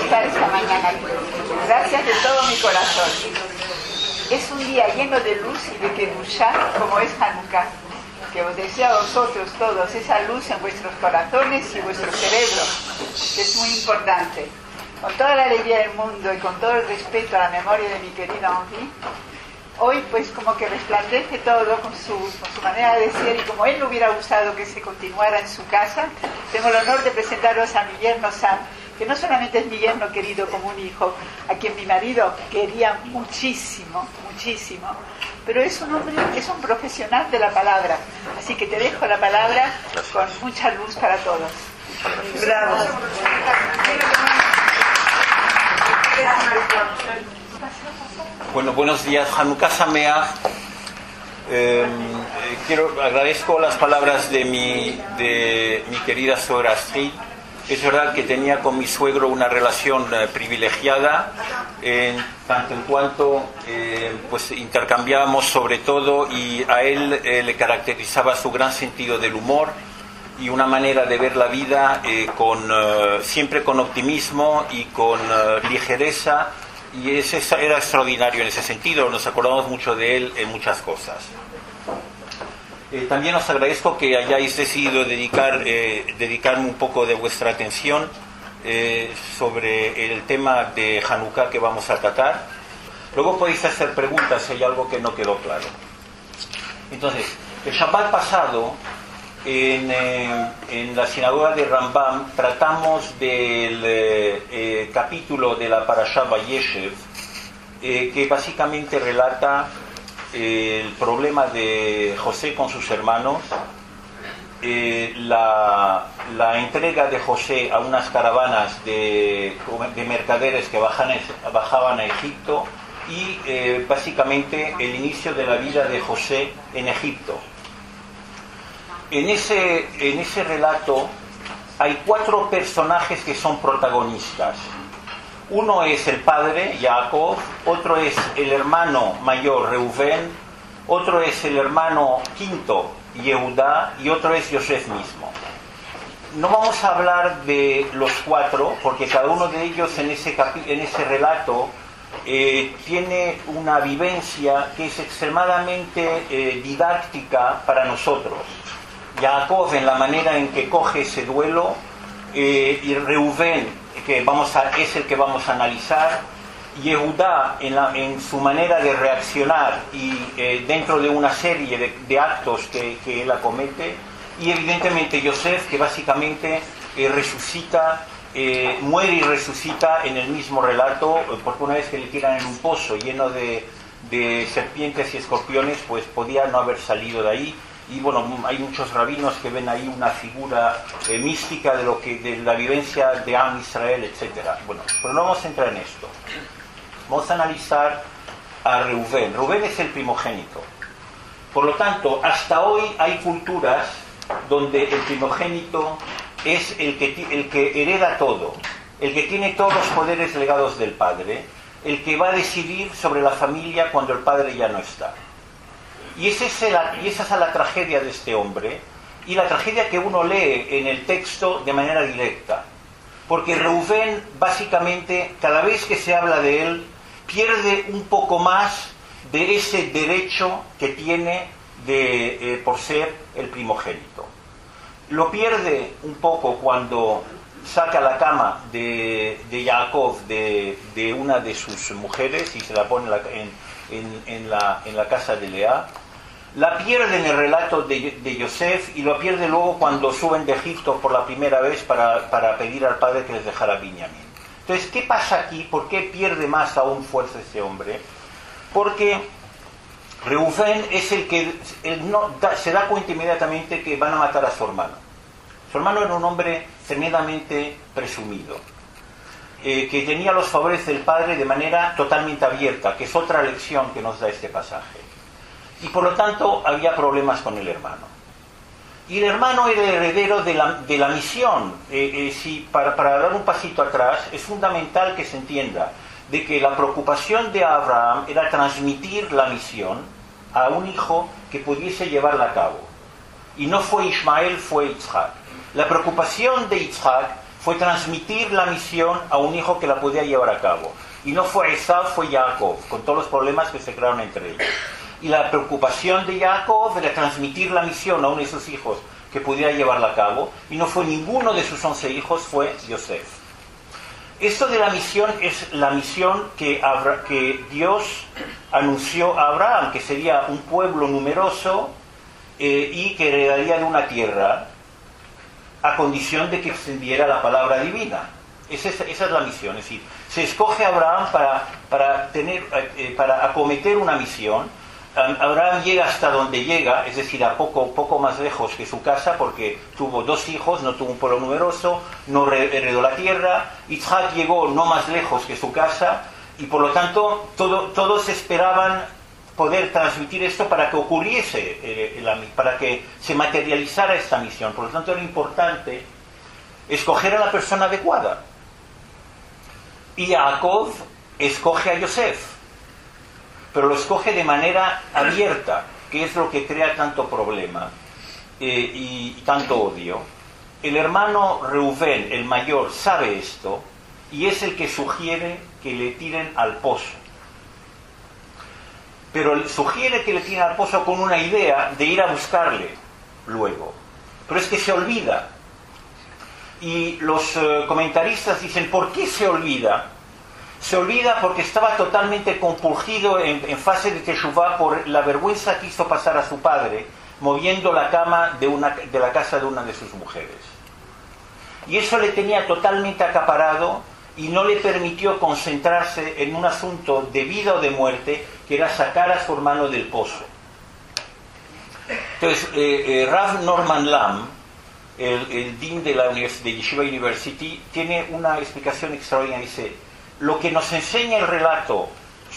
estar esta mañana aquí. Gracias de todo mi corazón. Es un día lleno de luz y de Kedushá, como es Hanukkah, que os deseo a vosotros todos esa luz en vuestros corazones y vuestro cerebro, que es muy importante. Con toda la alegría del mundo y con todo el respeto a la memoria de mi querido Henri, hoy pues como que resplandece todo con su manera de ser, y como él no hubiera gustado que se continuara en su casa, tengo el honor de presentaros a mi yerno Sam, que no solamente es mi yerno querido como un hijo, a quien mi marido quería muchísimo, muchísimo, pero es un hombre, es un profesional de la palabra, así que te dejo la palabra con mucha luz para todos. Bravo. Bueno, buenos días, Hanukkah Sameach. Agradezco las palabras de mi querida suegra Astrid. Es verdad que tenía con mi suegro una relación privilegiada, tanto en cuanto pues intercambiábamos sobre todo, y a él le caracterizaba su gran sentido del humor y una manera de ver la vida siempre con optimismo y con ligereza, y era extraordinario en ese sentido. Nos acordamos mucho de él en muchas cosas. También os agradezco que hayáis decidido dedicarme un poco de vuestra atención sobre el tema de Hanukkah que vamos a tratar. Luego podéis hacer preguntas si hay algo que no quedó claro. Entonces, el Shabbat pasado, en la sinagoga de Rambam, tratamos del capítulo de la Parashá Vayeshev, que básicamente relata el problema de José con sus hermanos, la entrega de José a unas caravanas de mercaderes que bajaban a Egipto, y básicamente el inicio de la vida de José en Egipto. En ese relato hay 4 personajes que son protagonistas. Uno es el padre, Jacob; otro es el hermano mayor, Reubén; otro es el hermano quinto, Yehudá; y otro es Yosef mismo. No vamos a hablar de los 4, porque cada uno de ellos en ese relato tiene una vivencia que es extremadamente didáctica para nosotros. Jacob en la manera en que coge ese duelo, y Reubén es el que vamos a analizar, Yehudá en su manera de reaccionar y dentro de una serie de actos que él acomete, y evidentemente Yosef, que básicamente muere y resucita en el mismo relato, porque una vez que le tiran en un pozo lleno de serpientes y escorpiones, pues podía no haber salido de ahí. Y bueno, hay muchos rabinos que ven ahí una figura mística de la vivencia de Am Israel, etc. Bueno, pero no vamos a entrar en esto. Vamos a analizar a Reubén. Reubén es el primogénito. Por lo tanto, hasta hoy hay culturas donde el primogénito es el que hereda todo, el que tiene todos los poderes legados del padre, el que va a decidir sobre la familia cuando el padre ya no está. Y esa es la tragedia de este hombre, y la tragedia que uno lee en el texto de manera directa. Porque Reubén, básicamente, cada vez que se habla de él, pierde un poco más de ese derecho que tiene por ser el primogénito. Lo pierde un poco cuando saca la cama de Jacob de una de sus mujeres y se la pone en la casa de Lea. La pierde en el relato de Yosef, y lo pierde luego cuando suben de Egipto por la primera vez para pedir al padre que les dejara Binyamin. Entonces, ¿qué pasa aquí? ¿Por qué pierde más aún fuerza ese hombre? Porque Reubén es el que se da cuenta inmediatamente que van a matar a su hermano. Su hermano era un hombre tremendamente presumido, que tenía los favores del padre de manera totalmente abierta, que es otra lección que nos da este pasaje. Y por lo tanto había problemas con el hermano. Y el hermano era el heredero de la misión. Para dar un pasito atrás, es fundamental que se entienda de que la preocupación de Abraham era transmitir la misión a un hijo que pudiese llevarla a cabo. Y no fue Ismael, fue Yitzhak. La preocupación de Yitzhak fue transmitir la misión a un hijo que la podía llevar a cabo. Y no fue Esaú, fue Jacob, con todos los problemas que se crearon entre ellos. Y la preocupación de Jacob era transmitir la misión a uno de sus hijos que pudiera llevarla a cabo, y no fue ninguno de sus 11 hijos, fue Yosef. Esto de la misión es la misión que Dios anunció a Abraham, que sería un pueblo numeroso y que heredaría de una tierra, a condición de que extendiera la palabra divina. Esa es la misión, es decir, se escoge a Abraham para acometer una misión. Abraham llega hasta donde llega, es decir, a poco más lejos que su casa, porque tuvo 2 hijos, no tuvo un pueblo numeroso, no heredó la tierra. Isaac llegó no más lejos que su casa, y por lo tanto todos esperaban poder transmitir esto para que ocurriese, para que se materializara esta misión. Por lo tanto era importante escoger a la persona adecuada. Y Jacob escoge a Yosef, pero lo escoge de manera abierta, que es lo que crea tanto problema y tanto odio. El hermano Reubén, el mayor, sabe esto y es el que sugiere que le tiren al pozo. Pero sugiere que le tiren al pozo con una idea de ir a buscarle luego. Pero es que se olvida. Y los comentaristas dicen, ¿por qué se olvida? Se olvida porque estaba totalmente compungido en fase de teshuvá por la vergüenza que hizo pasar a su padre moviendo la cama de la casa de una de sus mujeres. Y eso le tenía totalmente acaparado y no le permitió concentrarse en un asunto de vida o de muerte, que era sacar a su hermano del pozo. Entonces, Rav Norman Lamm, el dean de la Yeshiva University, tiene una explicación extraordinaria. Dice, lo que nos enseña el relato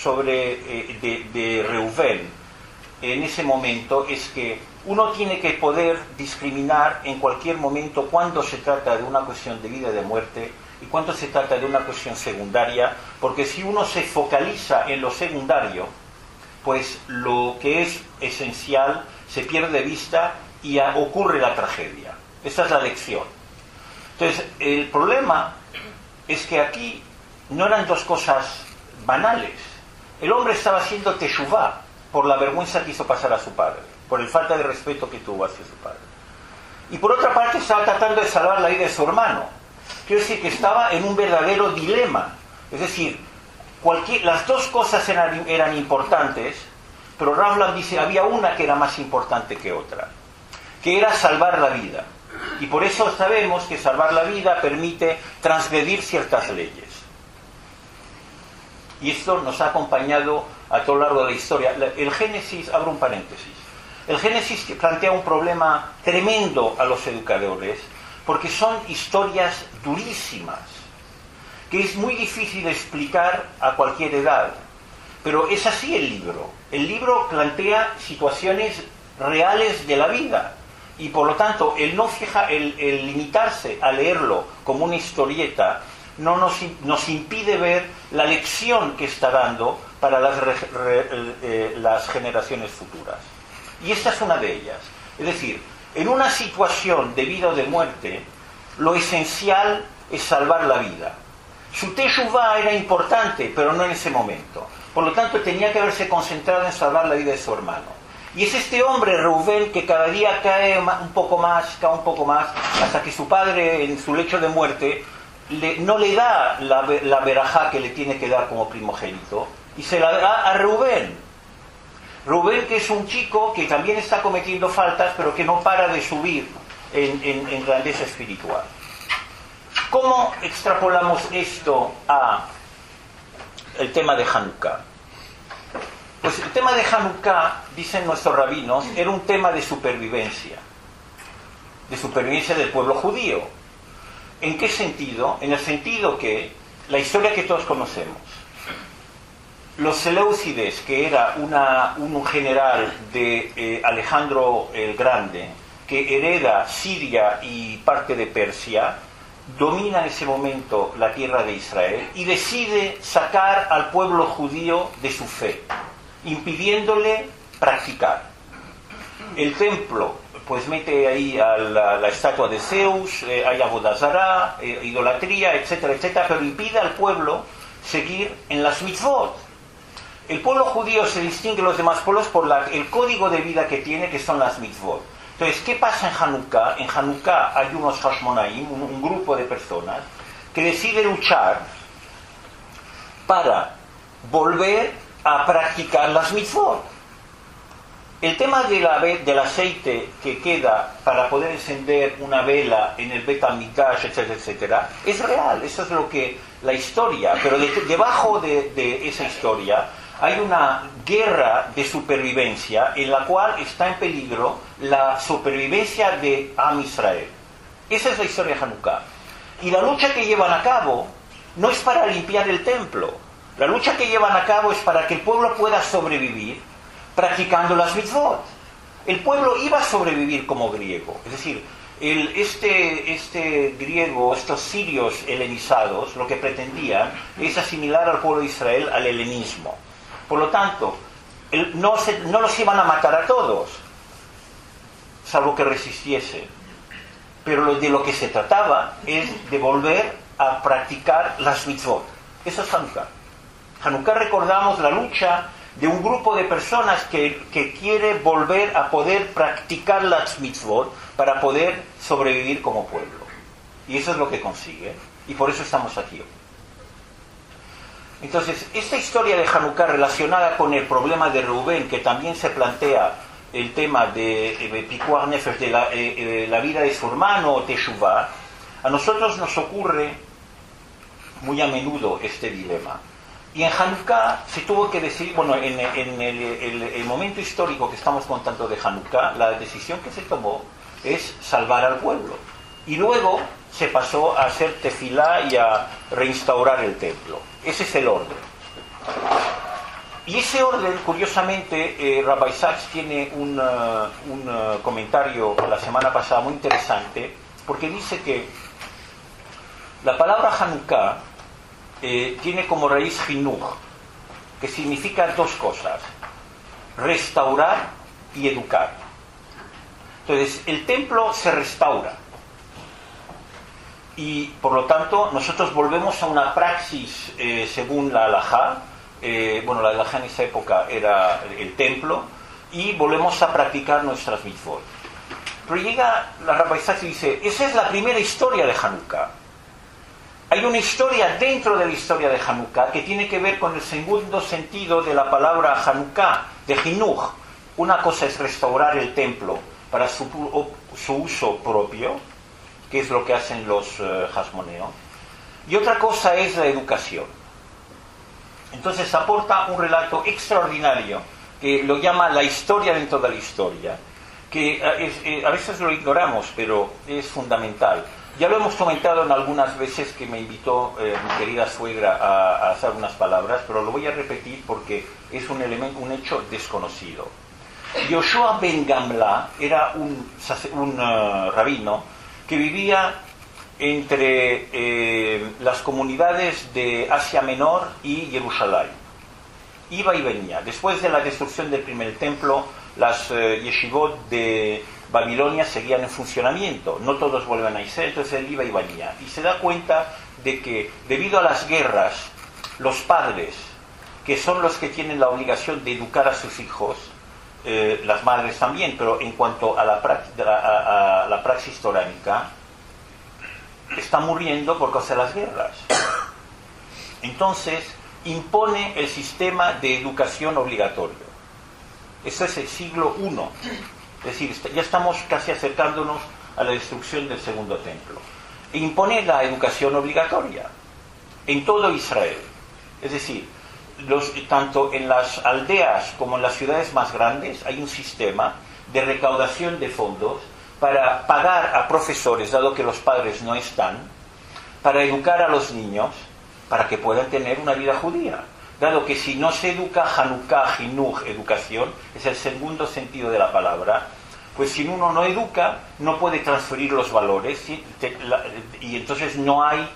de Reubén en ese momento es que uno tiene que poder discriminar en cualquier momento cuando se trata de una cuestión de vida y de muerte y cuando se trata de una cuestión secundaria, porque si uno se focaliza en lo secundario, pues lo que es esencial se pierde de vista y ocurre la tragedia. Esa es la lección. Entonces, el problema es que aquí no eran 2 cosas banales. El hombre estaba haciendo teshuvá por la vergüenza que hizo pasar a su padre, por el falta de respeto que tuvo hacia su padre. Y por otra parte estaba tratando de salvar la vida de su hermano. Quiero decir que estaba en un verdadero dilema. Es decir, las 2 cosas eran importantes, pero Rav Lamm dice había una que era más importante que otra, que era salvar la vida. Y por eso sabemos que salvar la vida permite transgredir ciertas leyes. Y esto nos ha acompañado a todo lo largo de la historia. El Génesis, abro un paréntesis, el Génesis plantea un problema tremendo a los educadores, porque son historias durísimas, que es muy difícil de explicar a cualquier edad. Pero es así el libro. El libro plantea situaciones reales de la vida. Y por lo tanto, el limitarse a leerlo como una historieta no nos impide ver la lección que está dando para las generaciones futuras. Y esta es una de ellas. Es decir, en una situación de vida o de muerte, lo esencial es salvar la vida. Su teshuvá era importante, pero no en ese momento. Por lo tanto, tenía que haberse concentrado en salvar la vida de su hermano. Y es este hombre, Reubén, que cada día cae un poco más, hasta que su padre, en su lecho de muerte, no le da la verajá que le tiene que dar como primogénito, y se la da a Reubén. Reubén, que es un chico que también está cometiendo faltas, pero que no para de subir en grandeza espiritual. ¿Cómo extrapolamos esto a el tema de Hanukkah? Pues el tema de Hanukkah, dicen nuestros rabinos, era un tema de supervivencia del pueblo judío. ¿En qué sentido? En el sentido que la historia que todos conocemos, los Seleucides, que era un general de Alejandro el Grande, que hereda Siria y parte de Persia, domina en ese momento la tierra de Israel y decide sacar al pueblo judío de su fe, impidiéndole practicar. El templo pues mete ahí a la estatua de Zeus, hay Avodazara, idolatría, etcétera, etcétera, pero impide al pueblo seguir en las mitzvot. El pueblo judío se distingue de los demás pueblos por el código de vida que tiene, que son las mitzvot. Entonces, ¿qué pasa en Hanukkah? En Hanukkah hay unos Hashmonaim, un grupo de personas, que decide luchar para volver a practicar las mitzvot. El tema del aceite que queda para poder encender una vela en el Bet HaMikdash, etcétera, etcétera, es real. Eso es lo que la historia, pero debajo de esa historia hay una guerra de supervivencia en la cual está en peligro la supervivencia de Am Israel. Esa es la historia de Hanukkah. Y la lucha que llevan a cabo no es para limpiar el templo. La lucha que llevan a cabo es para que el pueblo pueda sobrevivir practicando las mitzvot. El pueblo iba a sobrevivir como griego. Es decir, este griego, estos sirios helenizados, lo que pretendían es asimilar al pueblo de Israel al helenismo. Por lo tanto, no los iban a matar a todos, salvo que resistiesen. Pero de lo que se trataba es de volver a practicar las mitzvot. Eso es Hanukkah. Hanukkah recordamos la lucha de un grupo de personas que quiere volver a poder practicar las mitzvot para poder sobrevivir como pueblo. Y eso es lo que consigue. Y por eso estamos aquí hoy. Entonces, esta historia de Hanukkah relacionada con el problema de Reubén, que también se plantea el tema de Pikuach Nefesh, de la vida de su hermano, Teshuvah, a nosotros nos ocurre muy a menudo este dilema. Y en Hanukkah se tuvo que decidir, bueno, en el momento histórico que estamos contando de Hanukkah, la decisión que se tomó es salvar al pueblo. Y luego se pasó a hacer tefilá y a reinstaurar el templo. Ese es el orden. Y ese orden, curiosamente, Rabbi Sachs tiene un comentario la semana pasada muy interesante, porque dice que la palabra Hanukkah tiene como raíz Hinuch, que significa dos cosas: restaurar y educar. Entonces, el templo se restaura. Y, por lo tanto, nosotros volvemos a una praxis según la halajá. La halajá en esa época era el templo. Y volvemos a practicar nuestras mitzvot. Pero llega la Rabbi Sachs y dice, esa es la primera historia de Hanukkah. Hay una historia dentro de la historia de Hanukkah que tiene que ver con el segundo sentido de la palabra Hanukkah, de Hinuch. Una cosa es restaurar el templo para su uso propio, que es lo que hacen los Hashmoneos, y otra cosa es la educación. Entonces aporta un relato extraordinario que lo llama la historia dentro de la historia, que a veces lo ignoramos, pero es fundamental. Ya lo hemos comentado en algunas veces que me invitó mi querida suegra a hacer unas palabras, pero lo voy a repetir porque es un hecho desconocido. Yoshua ben Gamla era un rabino que vivía entre las comunidades de Asia Menor y Jerusalén. Iba y venía. Después de la destrucción del primer templo, las yeshivot de Babilonia seguían en funcionamiento. No todos vuelven a Israel, entonces él iba y venía. Y se da cuenta de que, debido a las guerras, los padres, que son los que tienen la obligación de educar a sus hijos, las madres también, pero en cuanto a la praxis toránica, está muriendo por causa de las guerras. Entonces impone el sistema de educación obligatorio. Eso es el siglo I. Es decir, ya estamos casi acercándonos a la destrucción del segundo templo. E impone la educación obligatoria en todo Israel. Es decir, tanto en las aldeas como en las ciudades más grandes hay un sistema de recaudación de fondos para pagar a profesores, dado que los padres no están, para educar a los niños, para que puedan tener una vida judía. Dado que si no se educa, Hanukkah, Hinuch, educación, es el segundo sentido de la palabra, pues si uno no educa, no puede transferir los valores, ¿sí? Y entonces no hay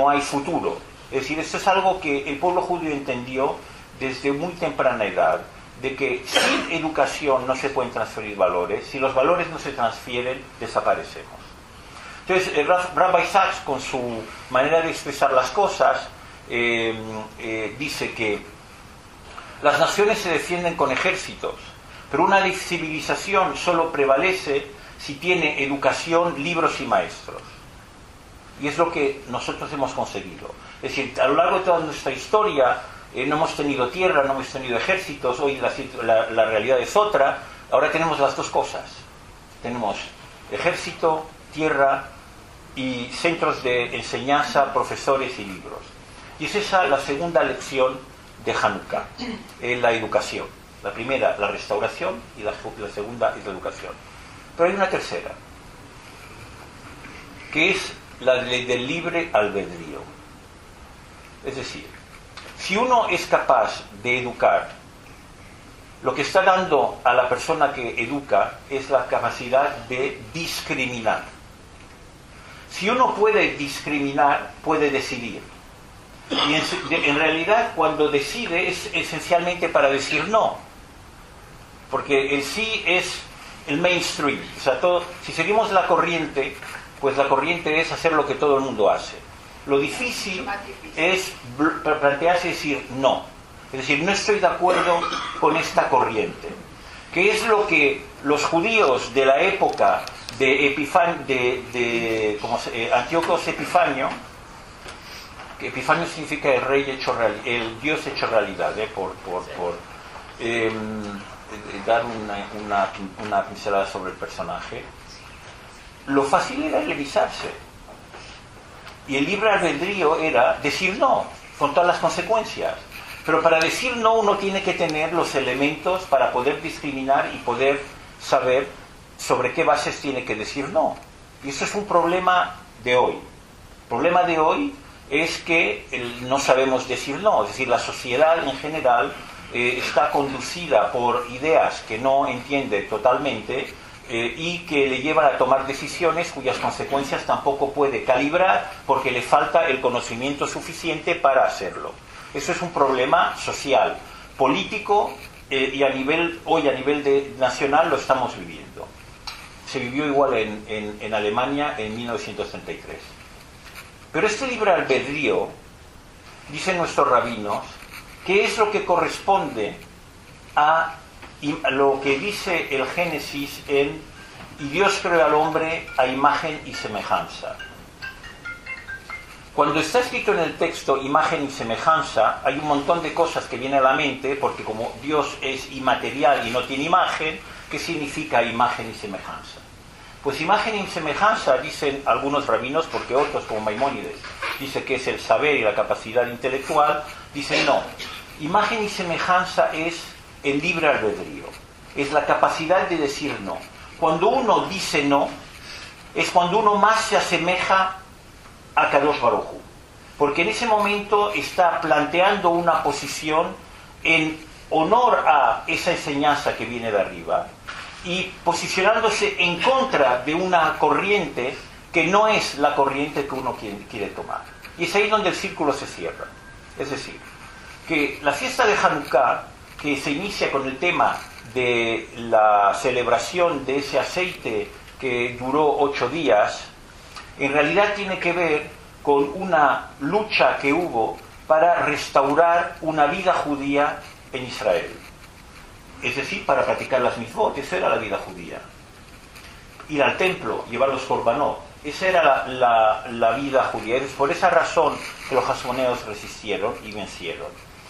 futuro. Es decir, esto es algo que el pueblo judío entendió desde muy temprana edad, de que sin educación no se pueden transferir valores, si los valores no se transfieren, desaparecemos. Entonces, Rabbi Sachs, con su manera de expresar las cosas, dice que las naciones se defienden con ejércitos, pero una civilización solo prevalece si tiene educación, libros y maestros. Y es lo que nosotros hemos conseguido. Es decir, a lo largo de toda nuestra historia no hemos tenido tierra, no hemos tenido ejércitos, hoy la realidad es otra. Ahora tenemos las dos cosas. Tenemos ejército, tierra y centros de enseñanza, profesores y libros. Y es esa la segunda lección de Hanukkah, la educación. La primera, la restauración, y la segunda es la educación. Pero hay una tercera, que es la ley del libre albedrío. Es decir, si uno es capaz de educar, lo que está dando a la persona que educa es la capacidad de discriminar. Si uno puede discriminar, puede decidir. Y en realidad, cuando decide, es esencialmente para decir no. Porque el sí es el mainstream. O sea, si seguimos la corriente, pues la corriente es hacer lo que todo el mundo hace. Lo difícil es plantearse y decir no. Es decir, no estoy de acuerdo con esta corriente. Que es lo que los judíos de la época de Antíoco Epifanio, que Epifanio significa el rey hecho el Dios hecho realidad, dar una pincelada sobre el personaje. Lo fácil era revisarse. Y el libre albedrío era decir no, con todas las consecuencias. Pero para decir no uno tiene que tener los elementos para poder discriminar y poder saber sobre qué bases tiene que decir no. Y eso es un problema de hoy. El problema de hoy es que no sabemos decir no. Es decir, la sociedad en general está conducida por ideas que no entiende totalmente y que le llevan a tomar decisiones cuyas consecuencias tampoco puede calibrar porque le falta el conocimiento suficiente para hacerlo. Eso es un problema social, político y hoy a nivel nacional lo estamos viviendo. Se vivió igual en Alemania en 1933. Pero este libre albedrío, dicen nuestros rabinos, que es lo que corresponde a lo que dice el Génesis y Dios creó al hombre a imagen y semejanza. Cuando está escrito en el texto imagen y semejanza, hay un montón de cosas que vienen a la mente, porque como Dios es inmaterial y no tiene imagen, ¿qué significa imagen y semejanza? Pues imagen y semejanza, dicen algunos rabinos, porque otros, como Maimónides, dice que es el saber y la capacidad intelectual, dicen no. Imagen y semejanza es el libre albedrío, es la capacidad de decir no. Cuando uno dice no, es cuando uno más se asemeja a Kadosh Baruj Hu, porque en ese momento está planteando una posición en honor a esa enseñanza que viene de arriba y posicionándose en contra de una corriente que no es la corriente que uno quiere tomar. Y es ahí donde el círculo se cierra. Es decir, que la fiesta de Hanukkah, que se inicia con el tema de la celebración de ese aceite que duró 8 días, en realidad tiene que ver con una lucha que hubo para restaurar una vida judía en Israel. Es decir, para practicar las mitzvot, esa era la vida judía. Ir al templo, llevar los korbanot, esa era la vida judía. Es por esa razón que los hasmoneos resistieron y vencieron.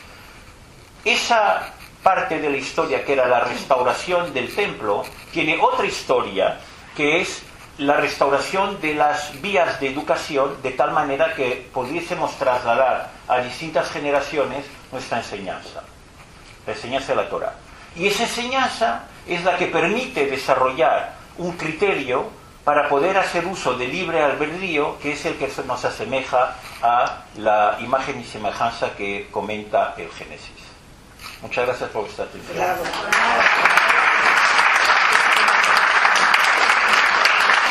Esa parte de la historia que era la restauración del templo tiene otra historia que es la restauración de las vías de educación de tal manera que pudiésemos trasladar a distintas generaciones nuestra enseñanza, la enseñanza de la Torá. Y esa enseñanza es la que permite desarrollar un criterio para poder hacer uso del libre albedrío, que es el que nos asemeja a la imagen y semejanza que comenta el Génesis. Muchas gracias por vuestra atención.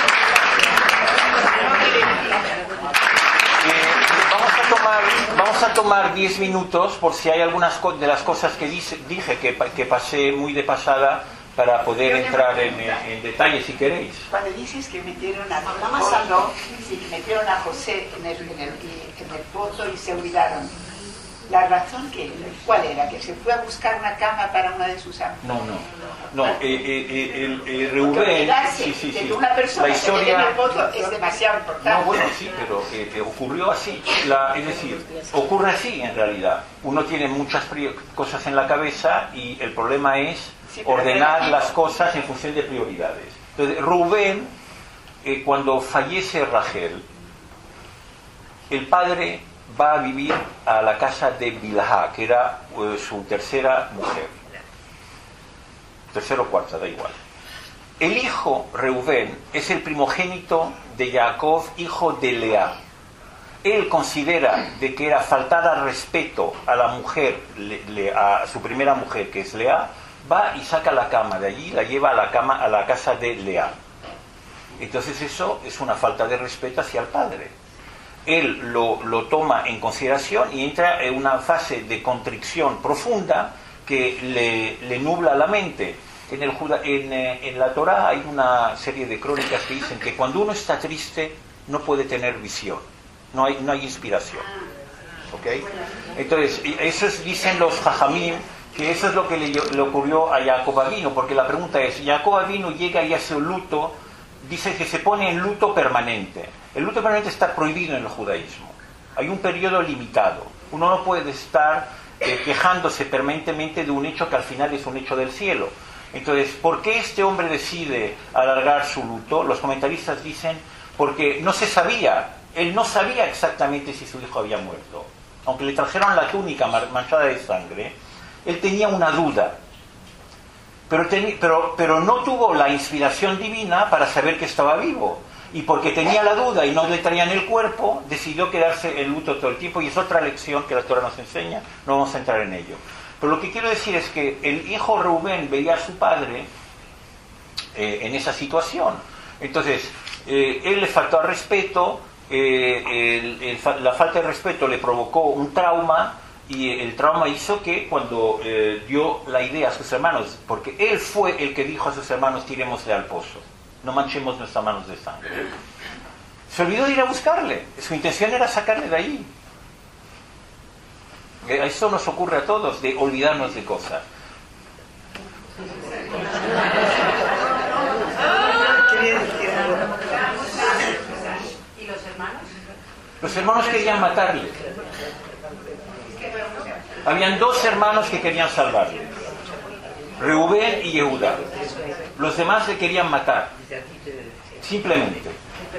Vamos a tomar 10 minutos por si hay algunas de las cosas que dije que pasé muy de pasada para poder entrar en detalle si queréis. Cuando dices que metieron a Pozo, sí, metieron a José en el pozo y se olvidaron. ¿La razón cuál era? ¿Que se fue a buscar una cama para una de sus amigas? No. Reubén, sí. Una persona la historia que en el pozo es demasiado importante. No, bueno, sí, pero ocurrió así. Es decir, ocurre así en realidad. Uno tiene muchas cosas en la cabeza y el problema es ordenar las cosas en función de prioridades. Entonces, Reubén, cuando fallece Rachel, el padre va a vivir a la casa de Bilhá, que era su tercera mujer. Tercera o cuarta, da igual. El hijo, Reubén, es el primogénito de Jacob, hijo de Lea. Él considera de que era faltar al respeto a la mujer, a su primera mujer, que es Lea, va y saca la cama de allí, la lleva a la casa de Lea. Entonces eso es una falta de respeto hacia el padre. Él lo toma en consideración y entra en una fase de contrición profunda que le nubla la mente. En la Torá hay una serie de crónicas que dicen que cuando uno está triste no puede tener visión, no hay inspiración. ¿Okay? Entonces, dicen los Jajamim que eso es lo que le ocurrió a Jacob Avinu, porque la pregunta es, Jacob Avinu llega y hace un luto, dice que se pone en luto permanente. El luto permanente está prohibido en el judaísmo. Hay un periodo limitado. Uno no puede estar quejándose permanentemente de un hecho que al final es un hecho del cielo. Entonces, ¿por qué este hombre decide alargar su luto? Los comentaristas dicen, porque no se sabía, él no sabía exactamente si su hijo había muerto. Aunque le trajeron la túnica manchada de sangre, él tenía una duda. Pero no tuvo la inspiración divina para saber que estaba vivo. Y porque tenía la duda y no le traían el cuerpo, decidió quedarse en luto todo el tiempo. Y es otra lección que la Torá nos enseña, no vamos a entrar en ello. Pero lo que quiero decir es que el hijo Reubén veía a su padre en esa situación. Entonces, él le faltó al respeto, la falta de respeto le provocó un trauma, y el trauma hizo que cuando dio la idea a sus hermanos, porque él fue el que dijo a sus hermanos, tirémosle al pozo, no manchemos nuestras manos de sangre. Se olvidó de ir a buscarle, su intención era sacarle de ahí. Eso nos ocurre a todos, de olvidarnos de cosas. ¿Y los hermanos? Los hermanos querían matarle. Habían dos hermanos que querían salvarle, Reubén y Yehudá. Los demás le querían matar. Simplemente.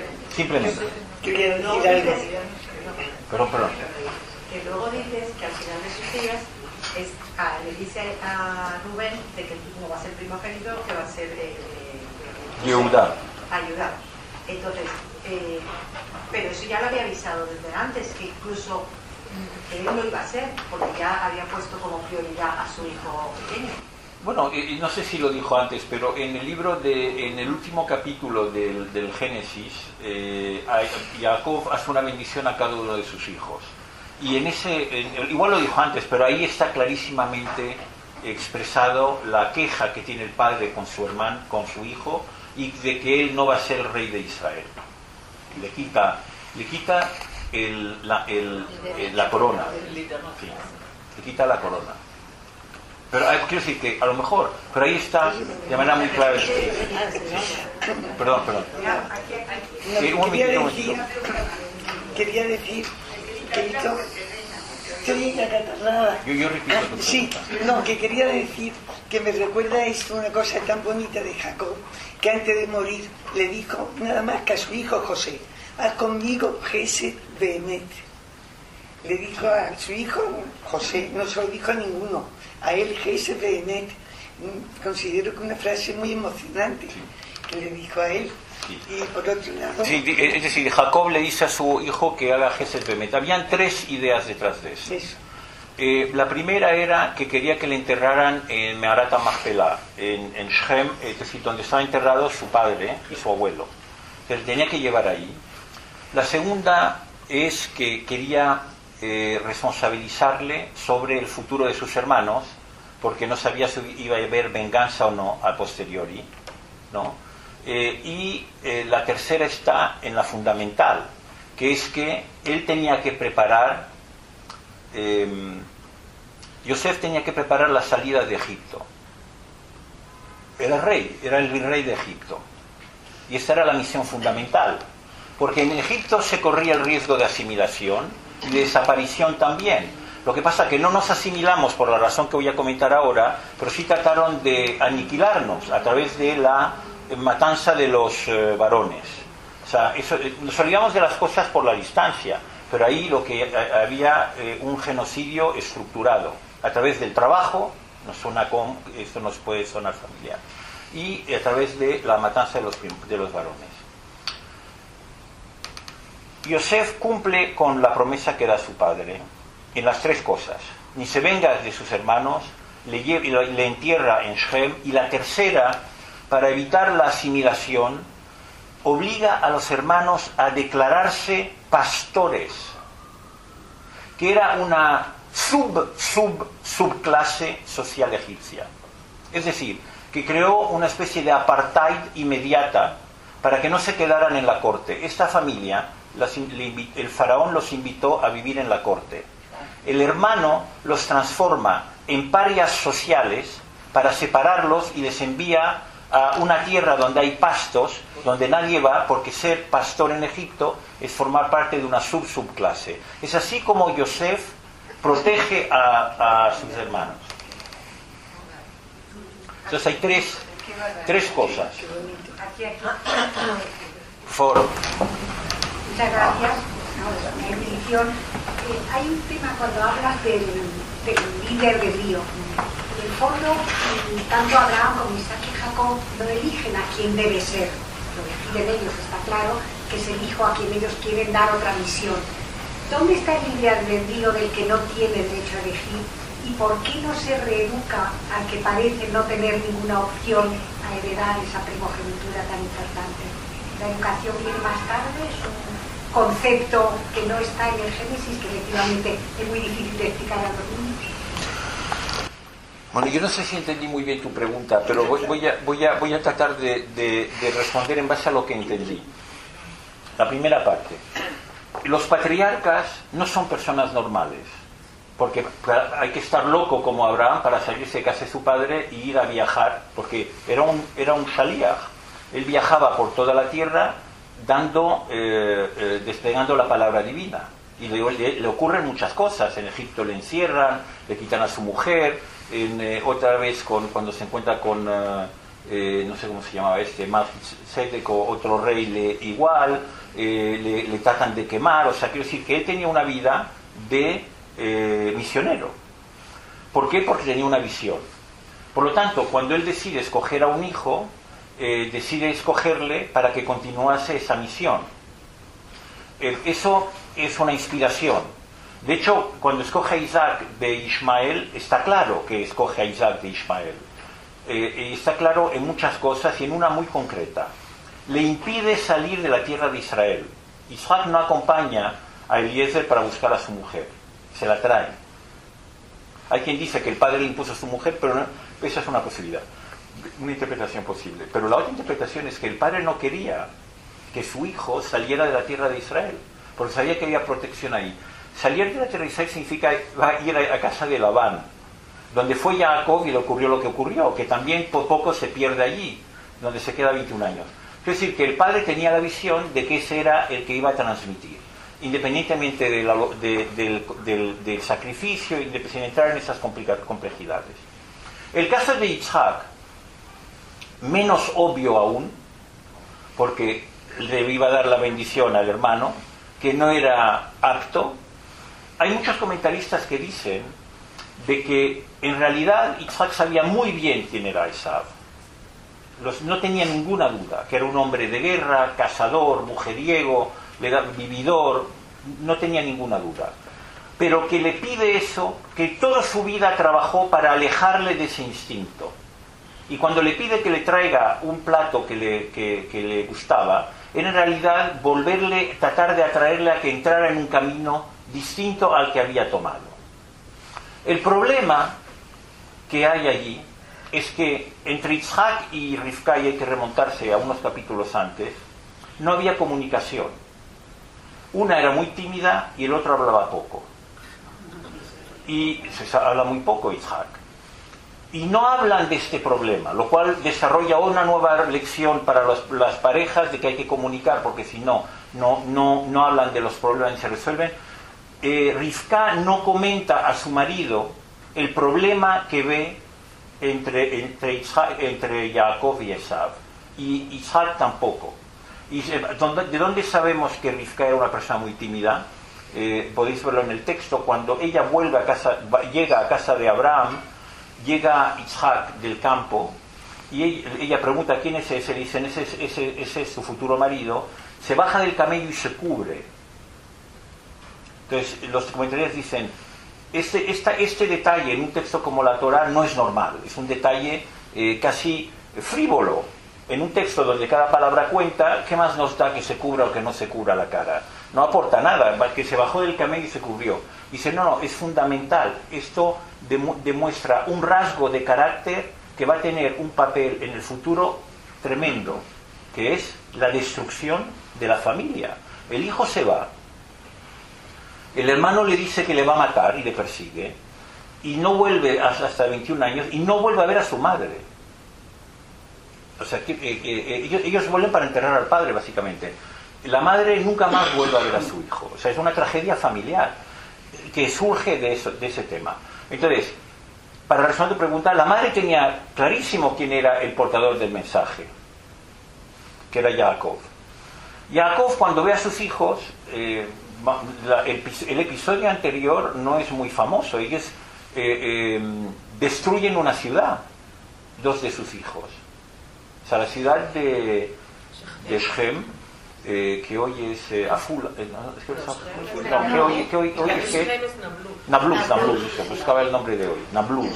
Perdón. Que luego dices que al final de sus días le dice a Rubén de que no va a ser primogénito, que va a ser Yehudá. Ayudar. Entonces, pero eso ya lo había avisado desde antes, que incluso que él no iba a ser, porque ya había puesto como prioridad a su hijo pequeño. Bueno, no sé si lo dijo antes, pero en el libro en el último capítulo del Génesis, Jacob hace una bendición a cada uno de sus hijos. Y igual lo dijo antes, pero ahí está clarísimamente expresado la queja que tiene el padre con su hermano, con su hijo, y de que él no va a ser el rey de Israel. Le quita la corona. Sí, le quita la corona. Pero quiero decir que a lo mejor, pero ahí está de manera muy clara. Sí. Perdón. Quería decir que estoy acatarrada. Yo repito. Sí, no, que quería decir que me recuerda esto una cosa tan bonita de Jacob, que antes de morir le dijo nada más que a su hijo José: haz conmigo Gesed Behemet. Le dijo a su hijo José, no se lo dijo a ninguno, a él Gesed Behemet. Considero que una frase muy emocionante que le dijo a él. Y por otro lado... Sí, es decir, Jacob le dice a su hijo que haga Gesed Behemet. Habían tres ideas detrás de eso. La primera era que quería que le enterraran en Meharat HaMachpelah, en Shem, es decir, donde estaba enterrado su padre y su abuelo. Se le tenía que llevar ahí. La segunda es que quería responsabilizarle sobre el futuro de sus hermanos, porque no sabía si iba a haber venganza o no a posteriori, ¿no? La tercera está en la fundamental, que es que él tenía que preparar, Yosef tenía que preparar la salida de Egipto. Era rey, era el virrey de Egipto. Y esa era la misión fundamental, porque en Egipto se corría el riesgo de asimilación y de desaparición también. Lo que pasa es que no nos asimilamos por la razón que voy a comentar ahora, pero sí trataron de aniquilarnos a través de la matanza de los varones. O sea, nos olvidamos de las cosas por la distancia, pero ahí lo que había un genocidio estructurado a través del trabajo, esto nos puede sonar familiar, y a través de la matanza de los varones. Yosef cumple con la promesa que da su padre en las tres cosas: ni se venga de sus hermanos, le entierra en Shem, y la tercera, para evitar la asimilación, obliga a los hermanos a declararse pastores, que era una subclase social egipcia. Es decir, que creó una especie de apartheid inmediata para que no se quedaran en la corte. Esta familia, el faraón los invitó a vivir en la corte. El hermano los transforma en parias sociales para separarlos y les envía a una tierra donde hay pastos, donde nadie va, porque ser pastor en Egipto es formar parte de una subclase. Es así como Yosef protege a sus hermanos. Entonces hay tres cosas. Foro. Muchas gracias. Mi bendición. Hay un tema cuando hablas del líder del río. En el fondo, tanto Abraham como Isaac y Jacob no eligen a quién debe ser. Lo deciden ellos, está claro, que es el hijo a quien ellos quieren dar otra misión. ¿Dónde está el libre albedrío del que no tiene derecho a elegir? ¿Y por qué no se reeduca al que parece no tener ninguna opción a heredar esa primogenitura tan importante? La educación viene más tarde, es un concepto que no está en el Génesis, que efectivamente es muy difícil de explicar a los niños. Bueno, yo no sé si entendí muy bien tu pregunta, pero voy a tratar de responder en base a lo que entendí. La primera parte. Los patriarcas no son personas normales, porque hay que estar loco como Abraham para salirse de casa de su padre y ir a viajar, porque era un shaliach. Él viajaba por toda la tierra desplegando la palabra divina, y le ocurren muchas cosas. En Egipto le encierran, le quitan a su mujer, otra vez cuando se encuentra con no sé cómo se llamaba Melquisedec, otro rey igual, le tratan de quemar. O sea, quiero decir que él tenía una vida de misionero. ¿Por qué? Porque tenía una visión. Por lo tanto, cuando él decide escoger a un hijo, decide escogerle para que continuase esa misión. Eso es una inspiración. De hecho, cuando escoge a Isaac de Ismael, está claro que escoge a Isaac de Ismael. Está claro en muchas cosas, y en una muy concreta. Le impide salir de la tierra de Israel. Isaac no acompaña a Eliezer para buscar a su mujer, se la trae. Hay quien dice que el padre le impuso a su mujer, pero no, esa es una posibilidad, una interpretación posible. Pero la otra interpretación es que el padre no quería que su hijo saliera de la tierra de Israel, porque sabía que había protección ahí. Salir de la tierra de Israel significa ir a casa de Labán, donde fue Jacob y le ocurrió lo que ocurrió, que también por poco se pierde allí, donde se queda 21 años. Es decir, que el padre tenía la visión de que ese era el que iba a transmitir, independientemente del sacrificio, sin entrar en esas complejidades. El caso de Isaac, menos obvio aún, porque le iba a dar la bendición al hermano, que no era apto. Hay muchos comentaristas que dicen de que en realidad Isaac sabía muy bien quién era Esaú. No tenía ninguna duda que era un hombre de guerra, cazador, mujeriego, vividor, no tenía ninguna duda. Pero que le pide eso, que toda su vida trabajó para alejarle de ese instinto. Y cuando le pide que le traiga un plato que le gustaba, era en realidad tratar de atraerle a que entrara en un camino distinto al que había tomado. El problema que hay allí es que entre Isaac y Rivka, y hay que remontarse a unos capítulos antes, no había comunicación. Una era muy tímida y el otro hablaba poco. Y se habla muy poco Isaac. Y no hablan de este problema, lo cual desarrolla una nueva lección para las parejas de que hay que comunicar, porque si no hablan de los problemas y se resuelven. Rivka no comenta a su marido el problema que ve entre Jacob y Esav, y Isaac tampoco. ¿Y de dónde sabemos que Rivka era una persona muy tímida? Podéis verlo en el texto. Cuando ella llega a casa de Abraham, llega Isaac del campo y ella pregunta quién es ese, le dicen ese es su futuro marido, se baja del camello y se cubre. Entonces los comentarios dicen, este detalle en un texto como la Torá no es normal, es un detalle casi frívolo. En un texto donde cada palabra cuenta, ¿qué más nos da que se cubra o que no se cubra la cara? No aporta nada, que se bajó del camello y se cubrió. Dice, no, es fundamental. Esto demuestra un rasgo de carácter que va a tener un papel en el futuro tremendo, que es la destrucción de la familia. El hijo se va, el hermano le dice que le va a matar y le persigue, y no vuelve hasta 21 años, y no vuelve a ver a su madre. O sea, ellos vuelven para enterrar al padre, básicamente. La madre nunca más vuelve a ver a su hijo. O sea, es una tragedia familiar que surge de ese tema. Entonces, para responder tu pregunta, la madre tenía clarísimo quién era el portador del mensaje, que era Jacob. Jacob, cuando ve a sus hijos, el episodio anterior no es muy famoso. Ellos destruyen una ciudad, 2 de sus hijos. O sea, la ciudad de Shem, que hoy es Afula, que hoy es Nablus, buscaba el nombre de hoy, Nablus.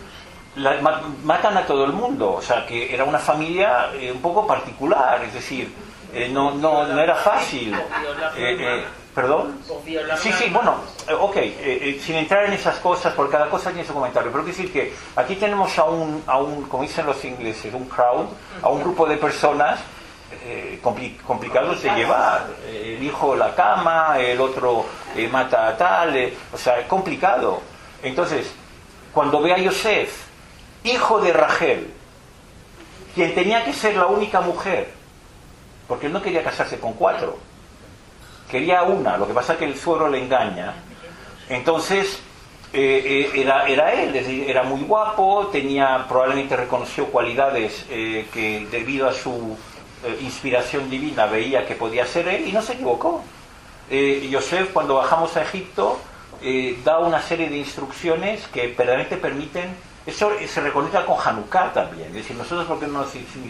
Matan a todo el mundo, o sea, que era una familia un poco particular, es decir, no era fácil. ¿Perdón? Sí, bueno, ok, sin entrar en esas cosas, porque cada cosa tiene su comentario, pero quiero decir que aquí tenemos a un, como dicen los ingleses, un crowd, a un grupo de personas complicados de llevar. El hijo la cama, el otro mata a tal, o sea, es complicado. Entonces, cuando ve a Yosef, hijo de Rachel, quien tenía que ser la única mujer, porque él no quería casarse con 4, quería una, lo que pasa es que el suegro le engaña. Entonces era él, es decir, era muy guapo, probablemente reconoció cualidades que debido a su inspiración divina veía que podía ser él, y no se equivocó. Yosef, cuando bajamos a Egipto, da una serie de instrucciones que verdaderamente permiten. Eso se reconecta con Hanukkah también, es decir, nosotros porque no nos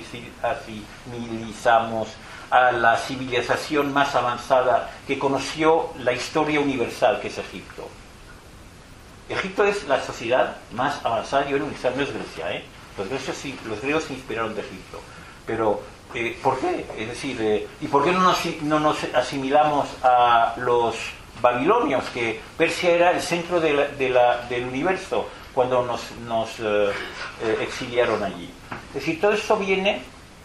asimilizamos a la civilización más avanzada que conoció la historia universal, que es Egipto. Egipto es la sociedad más avanzada y universal, no es Grecia, los griegos se inspiraron de Egipto. Pero, ¿por qué? Es decir, ¿y por qué no nos asimilamos a los babilonios, que Persia era el centro del universo cuando nos exiliaron allí? Es decir, todo esto viene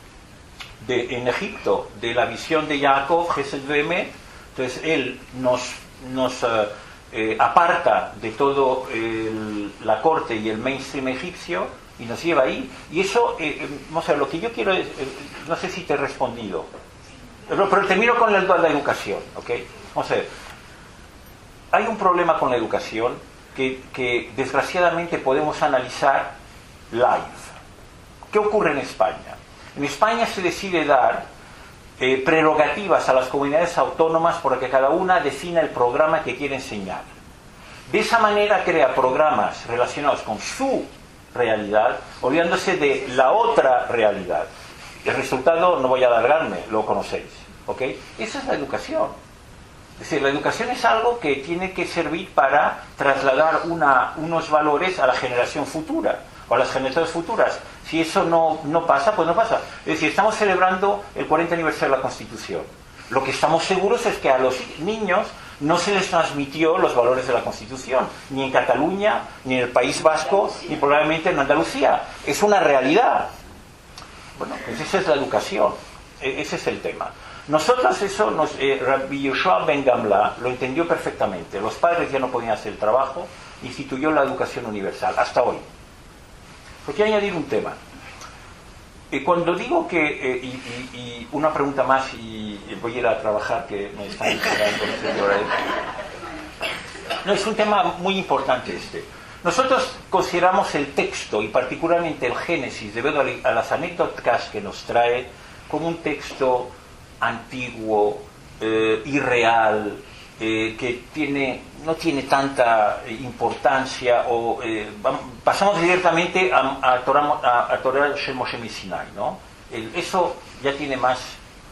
en Egipto, de la visión de Jacob, Gesed Behemet. Entonces él nos aparta de todo la corte y el mainstream egipcio y nos lleva ahí. Y eso, vamos a ver, lo que yo quiero es, no sé si te he respondido, pero termino con la educación, ¿ok? Vamos a ver, hay un problema con la educación que desgraciadamente podemos analizar live. ¿Qué ocurre en España? En España se decide dar prerrogativas a las comunidades autónomas para que cada una defina el programa que quiere enseñar. De esa manera crea programas relacionados con su realidad, olvidándose de la otra realidad. El resultado, no voy a alargarme, lo conocéis, ¿ok? Esa es la educación. Es decir, la educación es algo que tiene que servir para trasladar unos valores a la generación futura o a las generaciones futuras. Si eso no pasa, pues no pasa. Es decir, estamos celebrando el 40 aniversario de la Constitución. Lo que estamos seguros es que a los niños no se les transmitió los valores de la Constitución, ni en Cataluña, ni en el País Vasco, ni probablemente en Andalucía. Es una realidad. Bueno, pues esa es la educación, ese es el tema. Nosotros eso, Rabbi Yoshua Ben Gamla lo entendió perfectamente. Los padres ya no podían hacer el trabajo, instituyó la educación universal, hasta hoy. Pues quiero añadir un tema. Cuando digo que, y una pregunta más y voy a ir a trabajar, que me están esperando. No, es un tema muy importante este. Nosotros consideramos el texto, y particularmente el Génesis, debido a las anécdotas que nos trae, como un texto antiguo, irreal, que no tiene tanta importancia, o pasamos directamente a Torah Shel Moshe Sinai, ¿no? Eso ya tiene más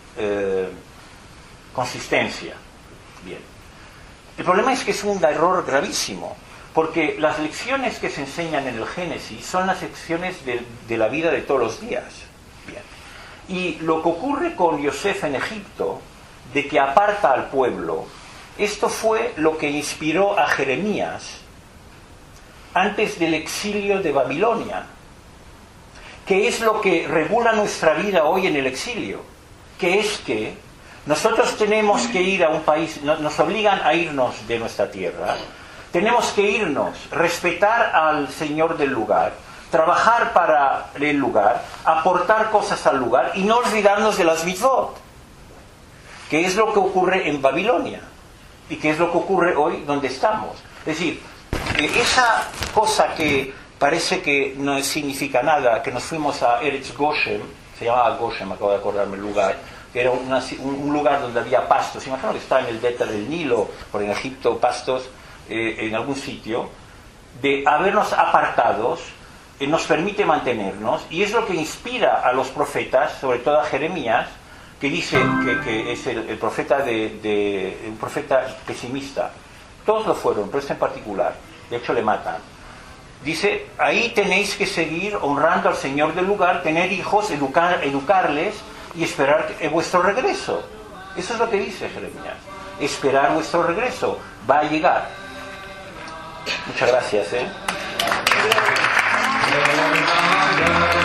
consistencia. Bien. El problema es que es un error gravísimo, porque las lecciones que se enseñan en el Génesis son las lecciones de la vida de todos los días. Bien. Y lo que ocurre con Yosef en Egipto, de que aparta al pueblo, esto fue lo que inspiró a Jeremías antes del exilio de Babilonia, que es lo que regula nuestra vida hoy en el exilio, que es que nosotros tenemos que ir a un país, nos obligan a irnos de nuestra tierra, tenemos que irnos, respetar al señor del lugar, trabajar para el lugar, aportar cosas al lugar y no olvidarnos de las mitzvot, que es lo que ocurre en Babilonia y que es lo que ocurre hoy donde estamos. Es decir, esa cosa que parece que no significa nada, que nos fuimos a Eretz Goshen, se llamaba Goshen, me acabo de acordarme el lugar, que era un lugar donde había pastos, imagino que está en el delta del Nilo, por en Egipto, pastos en algún sitio, de habernos apartados, nos permite mantenernos, y es lo que inspira a los profetas, sobre todo a Jeremías, que dice que es el profeta un profeta pesimista. Todos lo fueron, pero este en particular, de hecho le matan. Dice, ahí tenéis que seguir honrando al Señor del lugar, tener hijos, educarles y esperar vuestro regreso. Eso es lo que dice Jeremías. Esperar vuestro regreso. Va a llegar. Muchas gracias.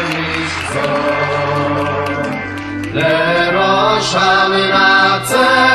לראש המנצח